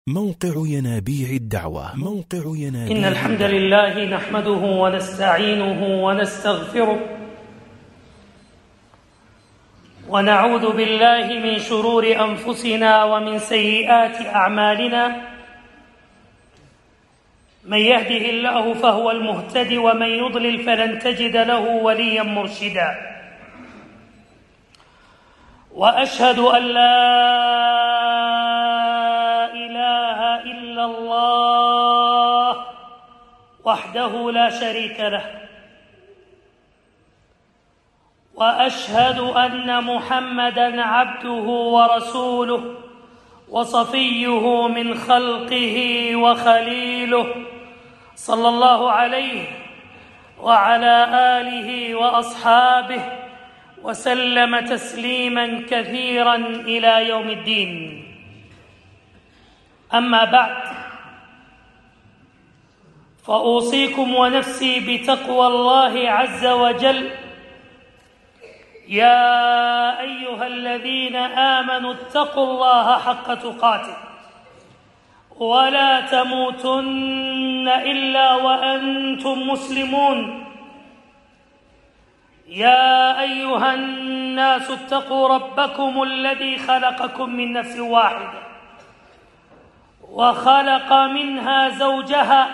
موقع ينابيع الدعوة إن الحمد لله نحمده ونستعينه ونستغفره ونعوذ بالله من شرور أنفسنا ومن سيئات أعمالنا. من يهده الله فهو المهتدي ومن يضلل فلن تجد له وليا مرشدا. وأشهد أن لا إله إلا الله وحده لا شريك له، وأشهد أن محمدًا عبده ورسوله وصفيه من خلقه وخليله، صلى الله عليه وعلى آله وأصحابه وسلم تسليماً كثيراً إلى يوم الدين. أما بعد، فأوصيكم ونفسي بتقوى الله عز وجل. يا أيها الذين آمنوا اتقوا الله حق تقاته ولا تموتن إلا وأنتم مسلمون. يا أيها الناس اتقوا ربكم الذي خلقكم من نفس واحدة وخلق منها زوجها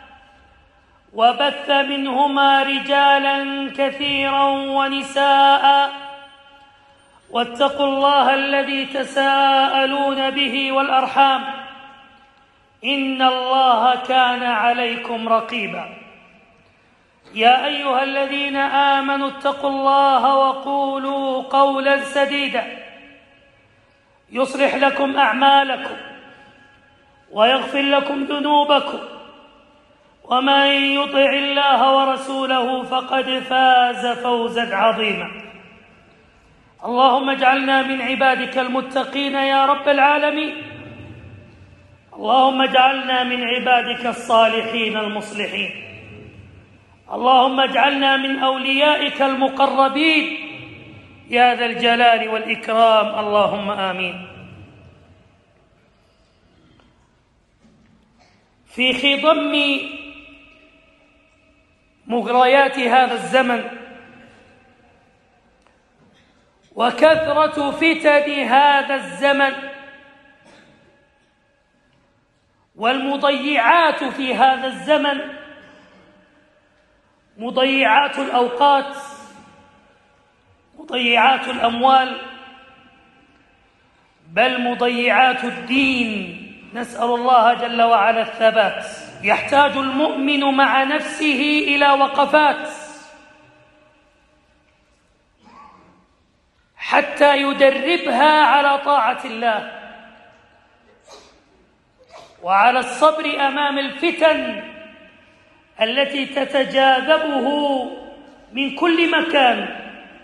وبث منهما رجالا كثيرا ونساء، واتقوا الله الذي تساءلون به والأرحام، إن الله كان عليكم رقيبا. يا أيها الذين آمنوا اتقوا الله وقولوا قولا سديدا يصلح لكم أعمالكم ويغفر لكم ذنوبكم، ومن يطع الله ورسوله فقد فاز فوزا عظيما. اللهم اجعلنا من عبادك المتقين يا رب العالمين. اللهم اجعلنا من عبادك الصالحين المصلحين. اللهم اجعلنا من أوليائك المقربين يا ذا الجلال والإكرام، اللهم آمين. في خضم مغريات هذا الزمن وكثرة فتن هذا الزمن والمضيعات في هذا الزمن، مضيعات الأوقات، مضيعات الأموال، بل مضيعات الدين، نسأل الله جل وعلا الثبات. يحتاج المؤمن مع نفسه إلى وقفات حتى يدربها على طاعة الله وعلى الصبر أمام الفتن التي تتجاذبه من كل مكان،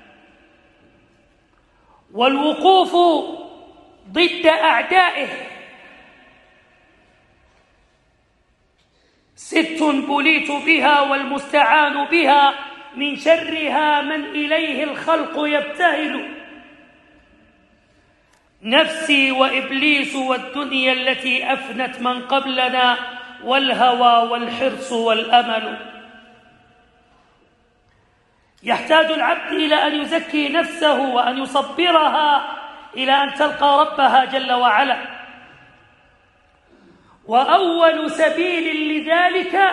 والوقوف ضد أعدائه. 6 بليت بها والمستعان بها، من شرها من إليه الخلق يبتهل. نفسي وإبليس والدنيا التي أفنت من قبلنا، والهوى والحرص والأمل. يحتاج العبد إلى أن يزكي نفسه وأن يصبرها إلى أن تلقى ربها جل وعلا. وأول سبيل لذلك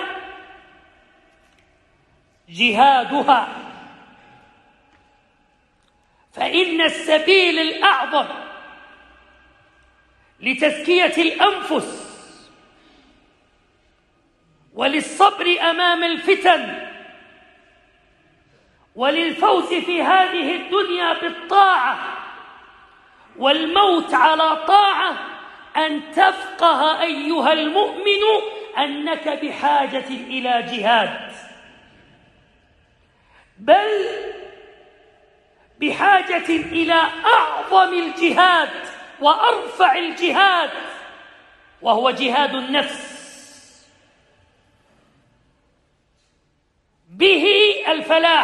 جهادها، فإن السبيل الأعظم لتزكية الأنفس وللصبر أمام الفتن وللفوز في هذه الدنيا بالطاعة والموت على طاعة، أن تفقه أيها المؤمن أنك بحاجة إلى جهاد، بل بحاجة إلى أعظم الجهاد وأرفع الجهاد، وهو جهاد النفس. به الفلاح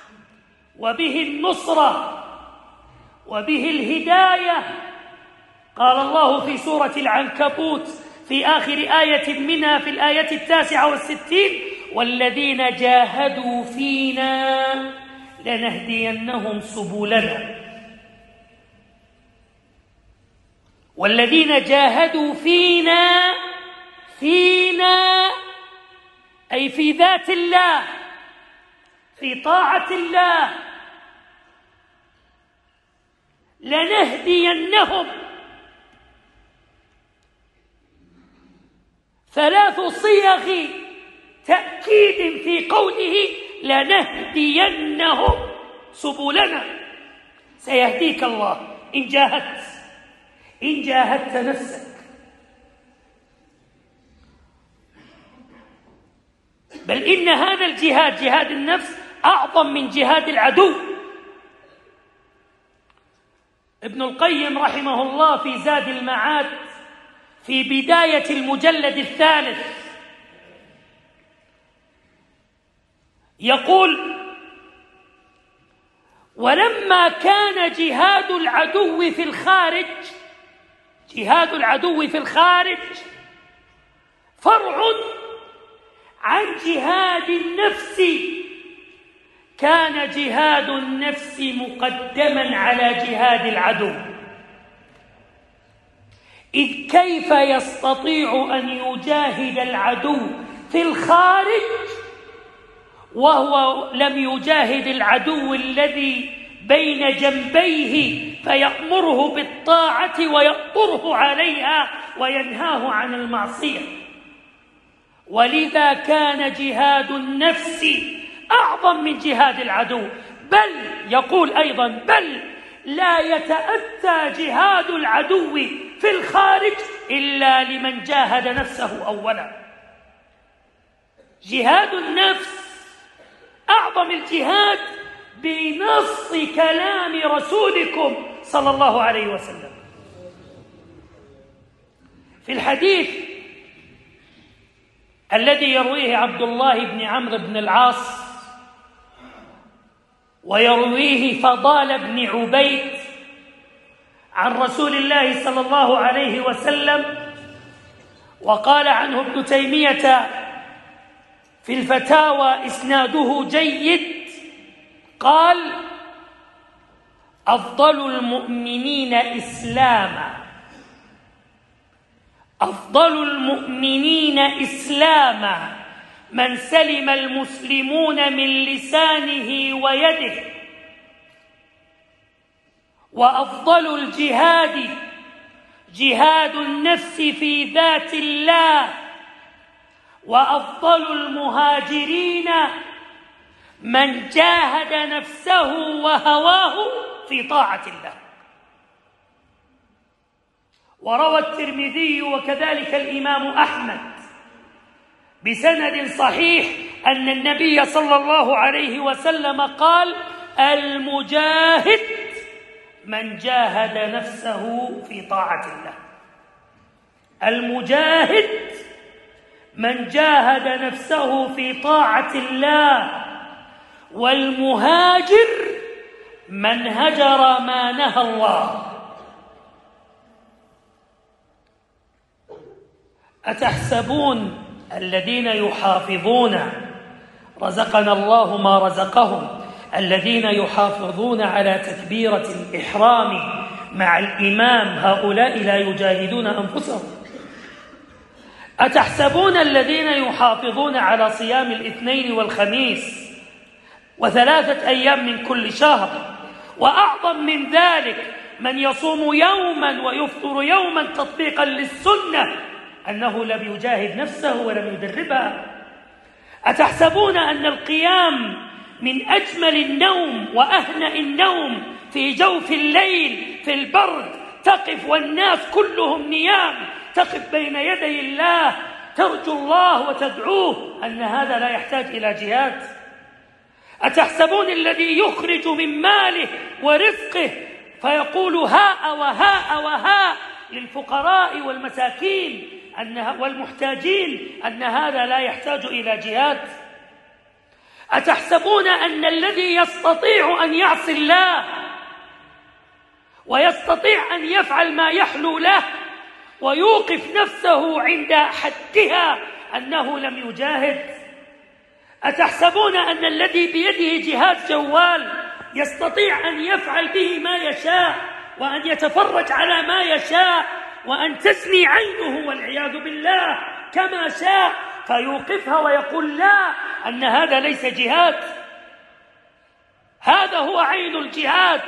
وبه النصرة وبه الهداية قال الله في سورة العنكبوت في آخر آية منها في الآية 69: والذين جاهدوا فينا لنهدينهم سبلنا. والذين جاهدوا فينا أي في ذات الله، في طاعة الله، لنهدينهم. 3 صيغ تأكيد في قوله لنهدينهم سبلنا. سيهديك الله إن جاهدت نفسك. بل إن هذا الجهاد، جهاد النفس، أعظم من جهاد العدو. ابن القيم رحمه الله في زاد المعاد في بداية المجلد 3 يقول: ولما كان جهاد العدو في الخارج فرع عن جهاد النفس، كان جهاد النفس مقدما على جهاد العدو. إذ كيف يستطيع أن يجاهد العدو في الخارج وهو لم يجاهد العدو الذي بين جنبيه فيأمره بالطاعة ويأمره عليها وينهاه عن المعصية؟ ولذا كان جهاد النفس أعظم من جهاد العدو. بل يقول أيضا: بل لا يتأتى جهاد العدو في الخارج إلا لمن جاهد نفسه أولا. جهاد النفس أعظم الجهاد بنص كلام رسولكم صلى الله عليه وسلم. في الحديث الذي يرويه عبد الله بن عمرو بن العاص ويرويه فضال بن عبيد عن رسول الله صلى الله عليه وسلم، وقال عنه ابن تيمية في الفتاوى إسناده جيد، قال: أفضل المؤمنين إسلاما من سلم المسلمون من لسانه ويده، وأفضل الجهاد جهاد النفس في ذات الله، وأفضل المهاجرين من جاهد نفسه وهواه في طاعة الله. وروى الترمذي وكذلك الإمام أحمد بسند صحيح أن النبي صلى الله عليه وسلم قال: المجاهد من جاهد نفسه في طاعة الله. المجاهد من جاهد نفسه في طاعة الله، والمهاجر من هجر ما نهى الله. أتحسبون الذين يحافظون، رزقنا الله ما رزقهم، الذين يحافظون على تكبيرة الإحرام مع الإمام، هؤلاء لا يجاهدون أنفسهم؟ أتحسبون الذين يحافظون على صيام الاثنين والخميس و3 أيام من كل شهر، وأعظم من ذلك من يصوم يوما ويفطر يوما تطبيقا للسنة، أنه لم يجاهد نفسه ولم يدربها؟ أتحسبون أن القيام من أجمل النوم وأهنأ النوم في جوف الليل في البرد، تقف والناس كلهم نيام، تقف بين يدي الله ترجو الله وتدعوه، أن هذا لا يحتاج إلى جهاد؟ أتحسبون الذي يخرج من ماله ورزقه فيقول هاء وهاء وهاء للفقراء والمساكين والمحتاجين، أن هذا لا يحتاج إلى جهاد؟ أتحسبون أن الذي يستطيع أن يعصي الله ويستطيع أن يفعل ما يحلو له ويوقف نفسه عند حدها أنه لم يجاهد؟ أتحسبون أن الذي بيده جهاز جوال يستطيع أن يفعل به ما يشاء وأن يتفرج على ما يشاء وأن تزني عينه والعياذ بالله كما شاء فيوقفها ويقول لا، أن هذا ليس جهاد؟ هذا هو عين الجهاد،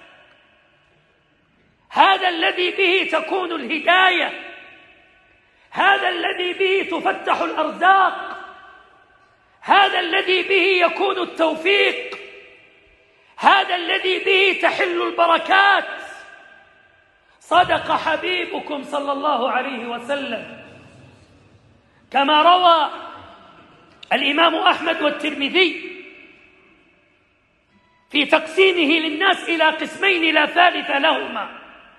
هذا الذي به تكون الهداية، هذا الذي به تفتح الأرزاق، هذا الذي به يكون التوفيق، هذا الذي به تحل البركات. صدق حبيبكم صلى الله عليه وسلم كما روى الإمام أحمد والترمذي في تقسيمه للناس إلى قسمين لا ثالث لهما: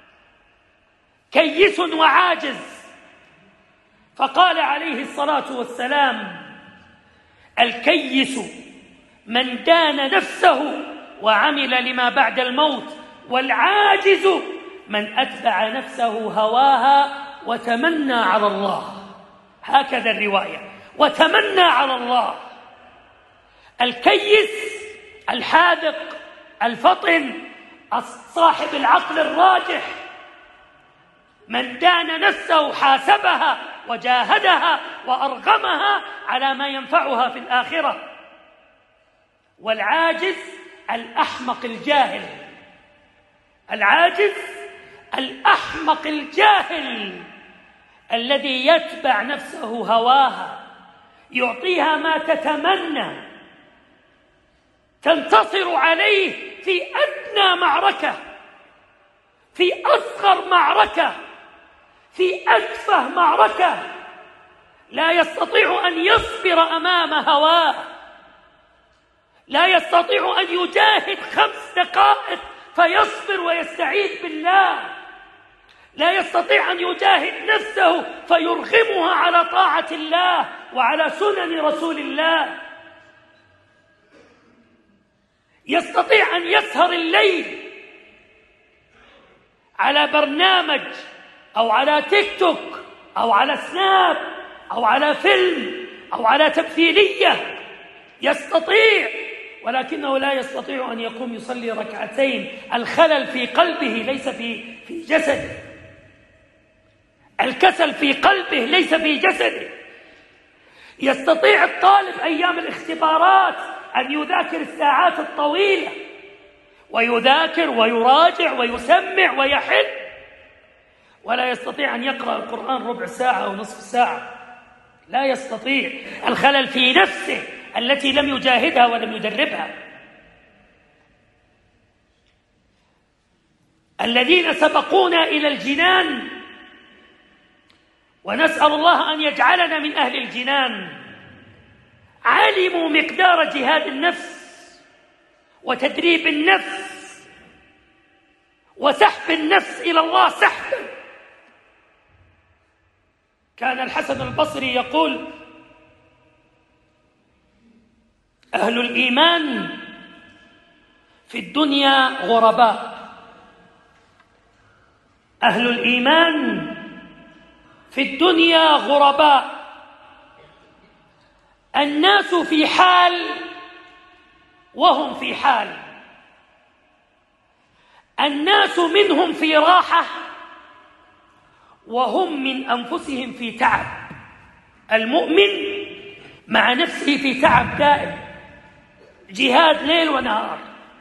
كيس وعاجز. فقال عليه الصلاة والسلام: الكيس من دان نفسه وعمل لما بعد الموت، والعاجز من أتبع نفسه هواها وتمنى على الله. هكذا الرواية، وتمنى على الله. الكيس الحاذق الفطن صاحب العقل الراجح، من دان نفسه حاسبها وجاهدها وأرغمها على ما ينفعها في الآخرة. والعاجز الأحمق الجاهل، العاجز الأحمق الجاهل الذي يتبع نفسه هواها، يعطيها ما تتمنى، تنتصر عليه في أدنى معركة، في أصغر معركة، في أتفه معركة، لا يستطيع أن يصبر أمام هواه، لا يستطيع أن يجاهد 5 دقائق فيصبر ويستعيذ بالله، لا يستطيع أن يجاهد نفسه فيرغمها على طاعة الله وعلى سنن رسول الله. يستطيع أن يسهر الليل على برنامج أو على تيك توك أو على سناب أو على فيلم أو على تمثيلية، يستطيع، ولكنه لا يستطيع أن يقوم يصلي ركعتين. الخلل في قلبه ليس في جسده، الكسل في قلبه ليس في جسده. يستطيع الطالب أيام الاختبارات أن يذاكر الساعات الطويلة، ويذاكر ويراجع ويسمع ويحل، ولا يستطيع أن يقرأ القرآن ربع ساعة أو نصف ساعة، لا يستطيع. الخلل في نفسه التي لم يجاهدها ولم يدربها. الذين سبقونا إلى الجنان، ونسأل الله أن يجعلنا من أهل الجنان، علموا مقدار جهاد النفس وتدريب النفس وسحب النفس إلى الله سحبا. كان الحسن البصري يقول: أهل الإيمان في الدنيا غرباء، أهل الإيمان في الدنيا غرباء، الناس في حال وهم في حال، الناس منهم في راحة وهم من أنفسهم في تعب. المؤمن مع نفسه في تعب دائم، جهاد ليل ونهار،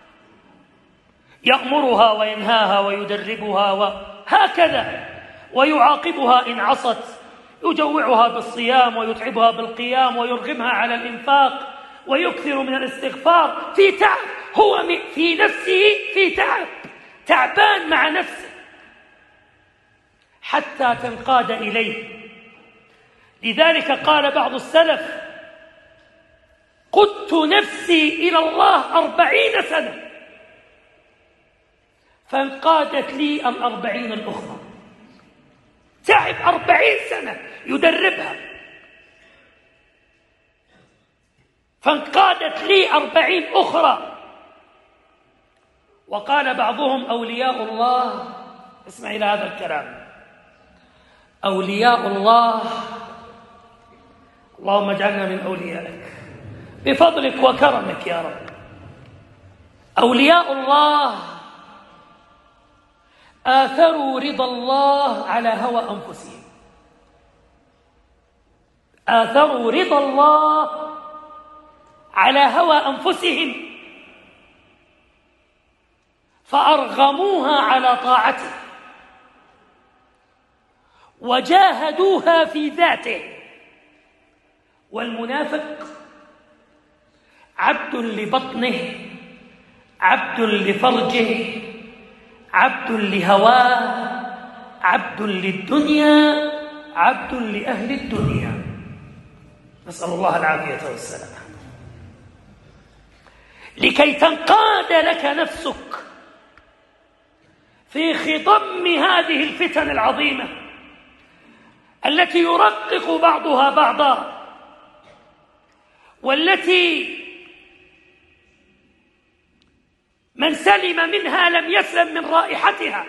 يأمرها وينهاها ويدربها وهكذا، ويعاقبها إن عصت، يجوعها بالصيام ويتعبها بالقيام ويرغمها على الإنفاق ويكثر من الاستغفار. في تعب، هو في نفسه في تعب، تعبان مع نفسه حتى تنقاد إليه. لذلك قال بعض السلف: قدت نفسي إلى الله 40 سنة فانقادت لي 40 الأخرى. تعب 40 سنة يدربها فانقادت لي 40 أخرى. وقال بعضهم أولياء الله، اسمع إلى هذا الكلام، أولياء الله، اللهم اجعلنا من أوليائك بفضلك وكرمك يا رب. أولياء الله آثروا رضا الله على هوى أنفسهم، آثروا رضا الله على هوى أنفسهم، فأرغموها على طاعته وجاهدوها في ذاته. والمنافق عبد لبطنه، عبد لفرجه، عبد لهواه، عبد للدنيا، عبد لأهل الدنيا، نسأل الله العافية والسلامة. لكي تنقاد لك نفسك في خضم هذه الفتن العظيمة التي يرقق بعضها بعضا، والتي من سلم منها لم يسلم من رائحتها،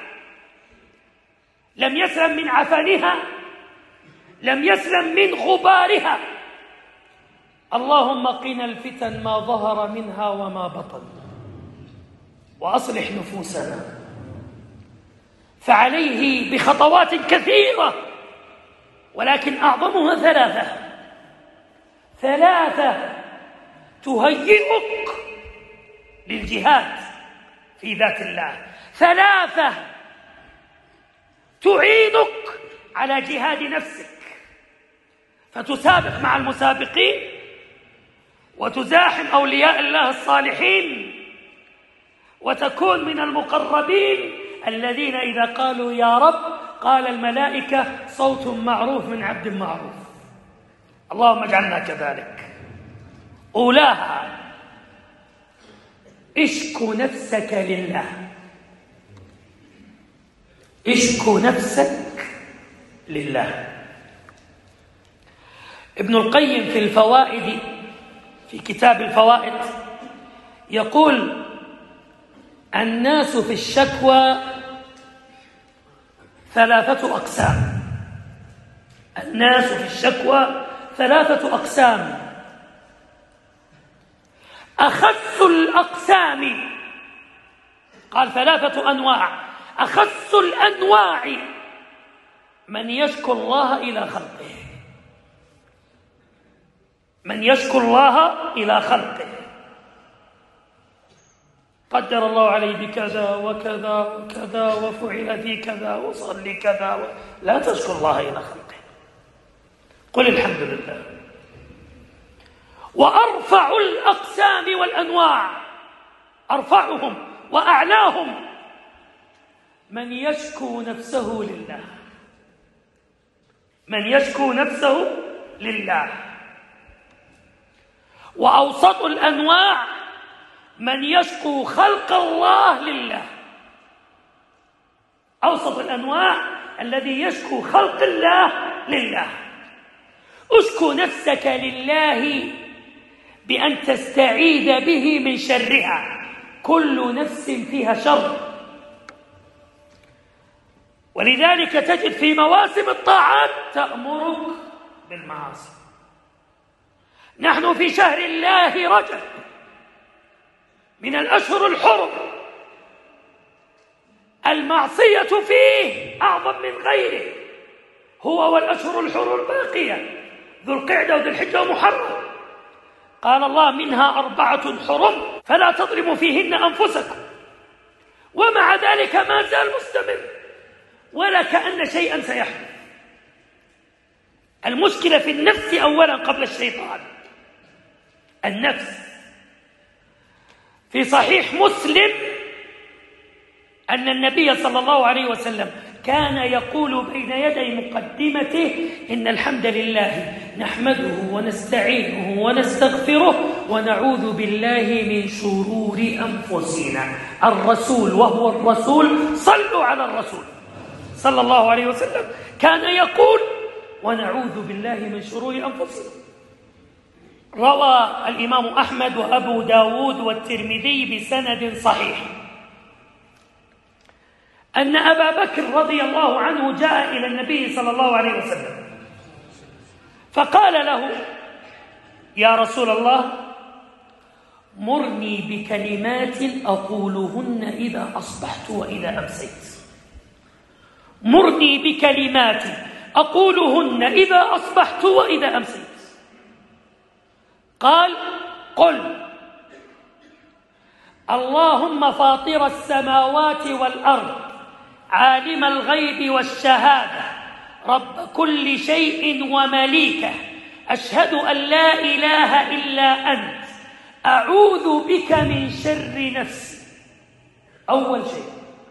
لم يسلم من عفنها، لم يسلم من غبارها. اللهم قنا الفتن ما ظهر منها وما بطن، وأصلح نفوسنا. فعليه بخطوات كثيرة، ولكن أعظمها ثلاثة تهيئك للجهاد في ذات الله، ثلاثة تعينك على جهاد نفسك، فتسابق مع المسابقين وتزاحم أولياء الله الصالحين، وتكون من المقربين الذين إذا قالوا يا رب قال الملائكة صوت معروف من عبد معروف. اللهم اجعلنا كذلك. أولاها اشكو نفسك لله، اشكو نفسك لله. ابن القيم في الفوائد، في كتاب الفوائد، يقول الناس في الشكوى ثلاثة أقسام. الناس في الشكوى ثلاثة أقسام. أخس الأقسام، قال ثلاثة أنواع، أخس الأنواع من يشكو الله إلى خلقه، من يشكو الله إلى خلقه. قدر الله علي بكذا وكذا وكذا وفعل في كذا وصل لي كذا لا تشكو الله إلى خلقه، قل الحمد لله. وأرفع الأقسام والأنواع، أرفعهم وأعلاهم من يشكو نفسه لله، من يشكو نفسه لله. وأوسط الأنواع من يشكو خلق الله لله. أوسط الأنواع الذي يشكو خلق الله لله. اشكو نفسك لله بأن تستعيذ به من شرها، كل نفس فيها شر. ولذلك تجد في مواسم الطاعات تأمرك بالمعاصي. نحن في شهر الله رجب من الأشهر الحرم، المعصية فيه أعظم من غيره، هو والأشهر الحرم الباقية ذو القعدة وذو الحجة ومحرم. قال الله منها 4 حرم فلا تظلموا فيهن أنفسكم، ومع ذلك ما زال مستمر ولا كأن شيئا سيحدث. المشكلة في النفس أولا قبل الشيطان. النفس. في صحيح مسلم أن النبي صلى الله عليه وسلم كان يقول بين يدي مقدمته إن الحمد لله نحمده ونستعينه ونستغفره ونعوذ بالله من شرور أنفسنا. الرسول وهو الرسول، صلوا على الرسول صلى الله عليه وسلم، كان يقول ونعوذ بالله من شرور أنفسنا. روى الإمام أحمد وأبو داود والترمذي بسند صحيح أن أبا بكر رضي الله عنه جاء إلى النبي صلى الله عليه وسلم فقال له: يا رسول الله، مرني بكلمات أقولهن إذا أصبحت وإذا أمسيت. مرني بكلمات أقولهن إذا أصبحت وإذا أمسيت. قال: قل: اللهم فاطر السماوات والأرض، عالم الغيب والشهادة، رب كل شيء ومليكه، أشهد أن لا إله إلا أنت، أعوذ بك من شر نفسي. أول شيء،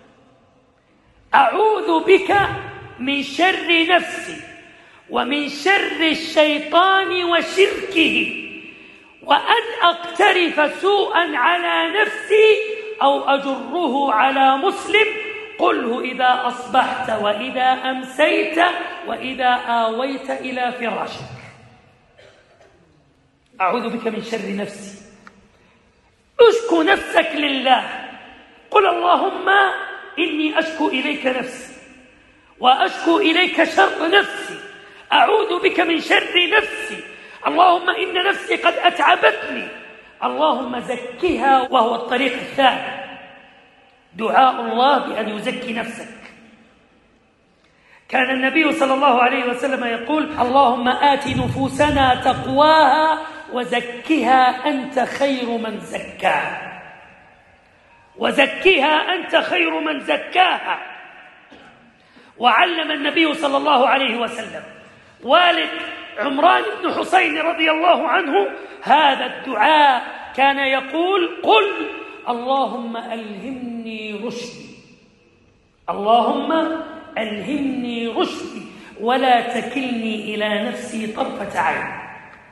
أعوذ بك من شر نفسي ومن شر الشيطان وشركه، وأن أقترف سوءا على نفسي أو أجره على مسلم، قله إذا أصبحت وإذا أمسيت وإذا آويت إلى فراشك. أعوذ بك من شر نفسي. أشكو نفسك لله. قل: اللهم إني أشكو إليك نفسي وأشكو إليك شر نفسي، أعوذ بك من شر نفسي، اللهم إن نفسي قد أتعبتني، اللهم زكها. وهو الطريق الثاني، دعاء الله بأن يزكي نفسك. كان النبي صلى الله عليه وسلم يقول: اللهم آت نفوسنا تقواها وزكها أنت خير من زكاها، وزكها أنت خير من زكاها. وعلم النبي صلى الله عليه وسلم والد عمران بن حسين رضي الله عنه هذا الدعاء، كان يقول: قل اللهم ألهمني رشدي، اللهم ألهمني رشدي ولا تكلني إلى نفسي طرفة عين.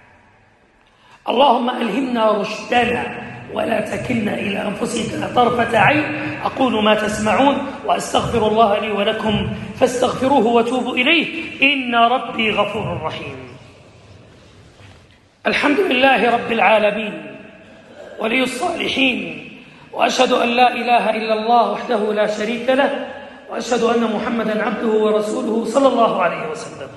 اللهم ألهمنا رشدنا ولا تكلنا إلى أنفسنا طرفة عين. أقول ما تسمعون وأستغفر الله لي ولكم فاستغفروه وتوبوا إليه، إن ربي غفور رحيم. الحمد لله رب العالمين ولي الصالحين، وأشهد أن لا إله إلا الله وحده لا شريك له، وأشهد أن محمدا عبده ورسوله صلى الله عليه وسلم.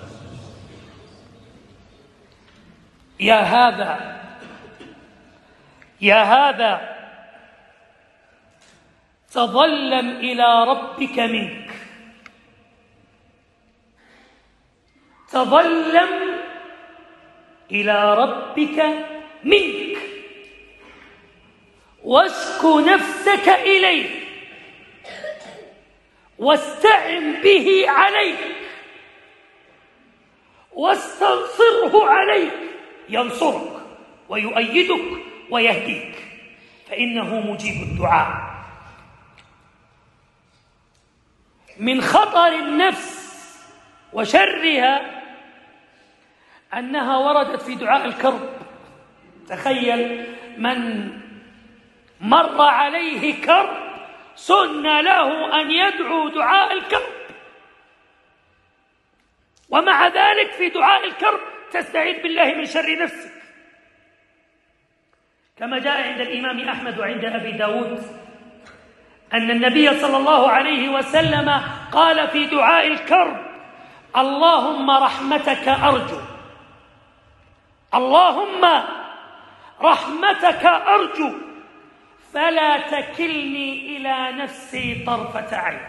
يا هذا تظلم إلى ربك منك، تظلم إلى ربك منك، واشك نفسك إليه، واستعن به عليك، واستنصره عليك، ينصرك ويؤيدك ويهديك، فإنه مجيب الدعاء. من خطر النفس وشرها أنها وردت في دعاء الكرب. تخيل من مر عليه كرب سن له أن يدعو دعاء الكرب، ومع ذلك في دعاء الكرب تستعيذ بالله من شر نفسك، كما جاء عند الإمام أحمد وعند أبي داود أن النبي صلى الله عليه وسلم قال في دعاء الكرب: اللهم رحمتك أرجو، اللهم رحمتك أرجو، فلا تكلني إلى نفسي طرفة عين.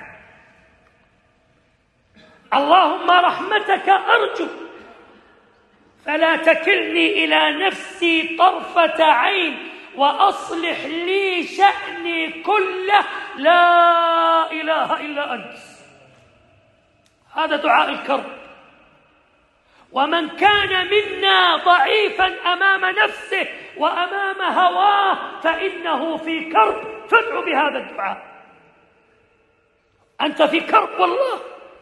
اللهم رحمتك أرجو فلا تكلني إلى نفسي طرفة عين، وأصلح لي شأني كله، لا إله إلا أنت. هذا دعاء الكرب. ومن كان منا ضعيفا أمام نفسه وأمام هواه فإنه في كرب، فادع بهذا الدعاء. أنت في كرب والله،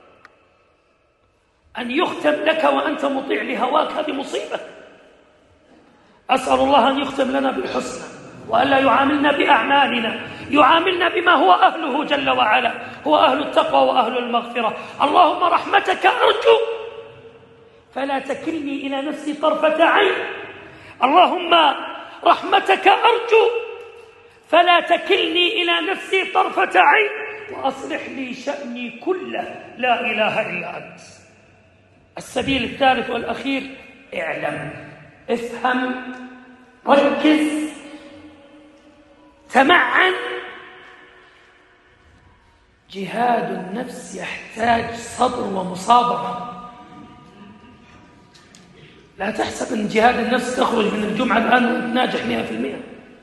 أن يختم لك وأنت مطيع لهواك هذه مصيبة. أسأل الله أن يختم لنا بالحسنى، وألا يعاملنا بأعمالنا، يعاملنا بما هو أهله جل وعلا، هو أهل التقوى وأهل المغفرة. اللهم رحمتك أرجو فلا تكلني إلى نفسي طرفة عين. اللهم رحمتك أرجو فلا تكلني إلى نفسي طرفة عين. وأصلح لي شأني كله لا إله إلا أنت. السبيل الثالث والأخير: اعلم، افهم، ركز، تمعن. جهاد النفس يحتاج صبر ومصابرة. لا تحسب أن جهاد النفس تخرج من الجمعة الآن وأنت ناجح 100%.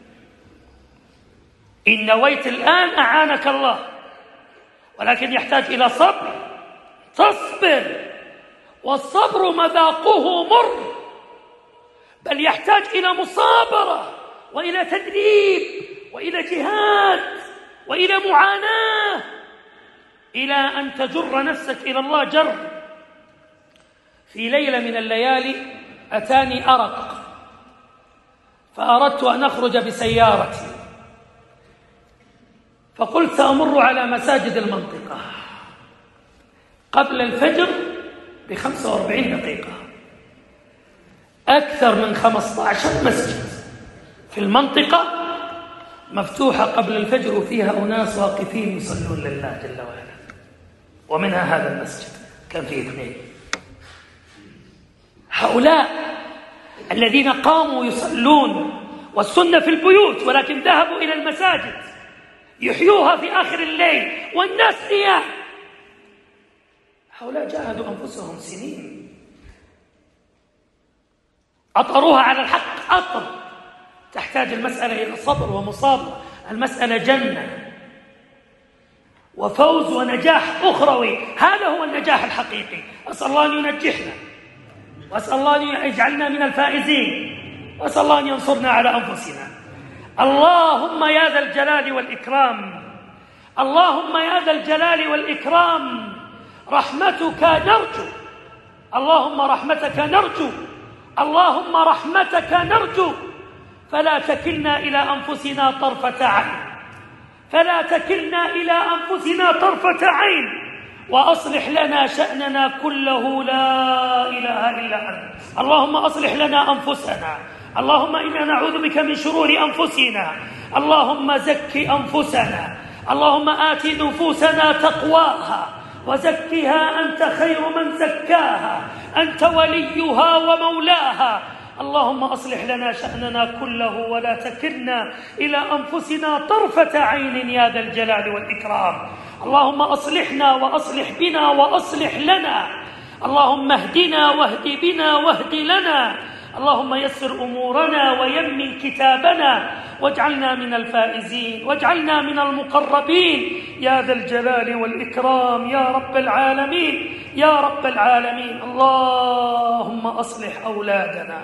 إن نويت الآن أعانك الله، ولكن يحتاج إلى صبر. تصبر، والصبر مذاقه مر، بل يحتاج إلى مصابرة وإلى تدريب وإلى جهاد وإلى معاناة، إلى أن تجر نفسك إلى الله جر. في ليلة من الليالي أتاني أرق، فأردت أن أخرج بسيارتي، فقلت سأمر على مساجد المنطقة قبل الفجر ب45 دقيقة. أكثر من 15 مسجد في المنطقة مفتوحة قبل الفجر، وفيها أناس واقفين يصلون لله جل وعلا، ومنها هذا المسجد كان فيه 2. هؤلاء الذين قاموا يصلون، والسنة في البيوت، ولكن ذهبوا إلى المساجد يحيوها في آخر الليل والناس نيام. هؤلاء جاهدوا أنفسهم سنين، أطروها على الحق أطر. تحتاج المسألة إلى صبر ومصابرة. المسألة جنة وفوز ونجاح أخروي. هذا هو النجاح الحقيقي. أسأل الله أن ينجحنا، وأسأل الله أن يجعلنا من الفائزين، وأسأل الله أن ينصرنا على أنفسنا. اللهم يا ذا الجلال والإكرام، اللهم يا ذا الجلال والإكرام، رحمتك نرجو، اللهم رحمتك نرجو، اللهم رحمتك نرجو. فلا تكلنا إلى أنفسنا طرفة عين، فلا تكلنا إلى أنفسنا طرفة عين، وأصلح لنا شأننا كله لا إله إلا أنت. اللهم أصلح لنا أنفسنا، اللهم إنا نعوذ بك من شرور أنفسنا. اللهم زك أنفسنا، اللهم آت نفوسنا تقواها وزكها أنت خير من زكاها، أنت وليها ومولاها. اللهم أصلح لنا شأننا كله ولا تكلنا إلى أنفسنا طرفة عين يا ذا الجلال والإكرام. اللهم أصلحنا وأصلح بنا وأصلح لنا، اللهم اهدنا واهد بنا واهد لنا، اللهم يسر أمورنا ويمن كتابنا، واجعلنا من الفائزين، واجعلنا من المقربين يا ذا الجلال والإكرام يا رب العالمين يا رب العالمين. اللهم أصلح أولادنا،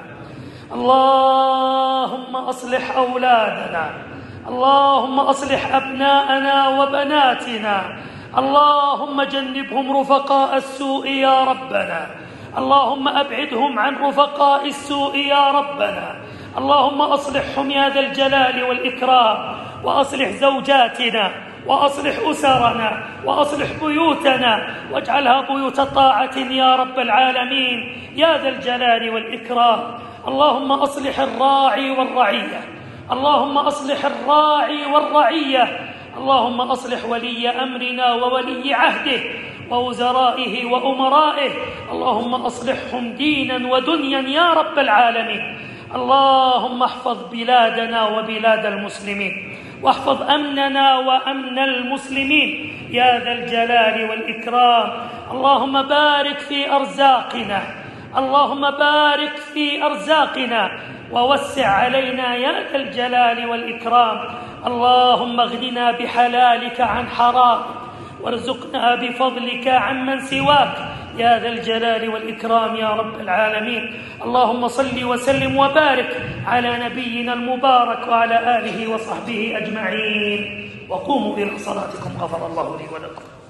اللهم أصلح أولادنا، اللهم أصلح أبناءنا وبناتنا، اللهم جنبهم رفقاء السوء يا ربنا، اللهم أبعدهم عن رفقاء السوء يا ربنا، اللهم أصلحهم يا ذا الجلال والإكرام، وأصلح زوجاتنا وأصلح أسرنا وأصلح بيوتنا، واجعلها بيوت طاعة يا رب العالمين يا ذا الجلال والإكرام. اللهم أصلح الراعي والرعية، اللهم أصلح الراعي والرعية، اللهم أصلح ولي أمرنا وولي عهده ووزرائه وأمرائه، اللهم أصلحهم دينا ودنيا يا رب العالمين. اللهم احفظ بلادنا وبلاد المسلمين، واحفظ أمننا وأمن المسلمين يا ذا الجلال والإكرام. اللهم بارك في أرزاقنا، اللهم بارك في أرزاقنا ووسع علينا يا ذا الجلال والإكرام. اللهم اغننا بحلالك عن حرام، وارزقنا بفضلك عمن سواك يا ذا الجلال والإكرام يا رب العالمين. اللهم صل وسلم وبارك على نبينا المبارك وعلى آله وصحبه أجمعين، وقوموا إلى صلاتكم غفر الله لي ولكم.